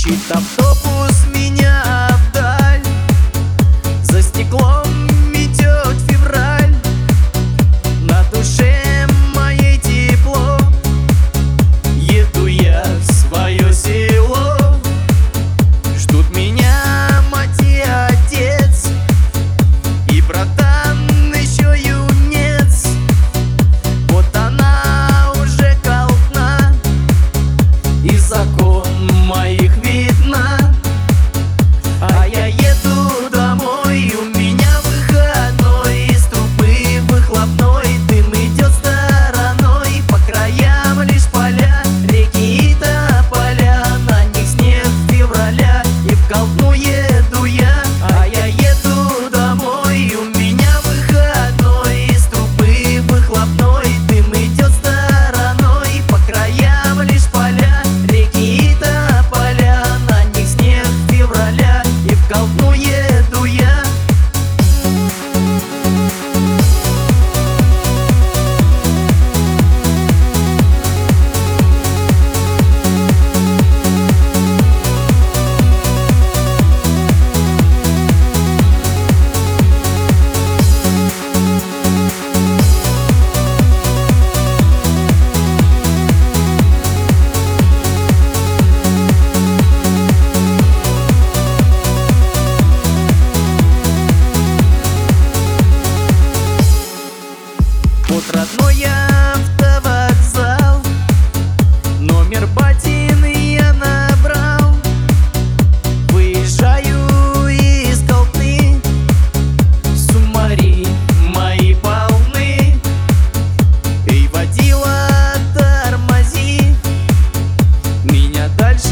Мчит автобус меня вдаль, за стеклом метет февраль, на душе моей тепло. Еду я в свое село, ждут меня мать и отец, и братан еще юнец. Вот она уже колтна, и закон моих видно. А я еду домой, у меня выходной, из трубы выхлопной дым идет стороной. По краям лишь поля, реки и тополя, на них снег февраля, и в Колтну еду я. А я еду домой, у меня выходной, из трубы выхлопной дым идет стороной. По краям лишь поля, реки и тополя, на них снег февраля, и в Колтну еду я. Вот родной автовокзал, номер батин я набрал. Выезжаю из Колтны, сумари мои полны. Эй, водила, тормози, меня дальше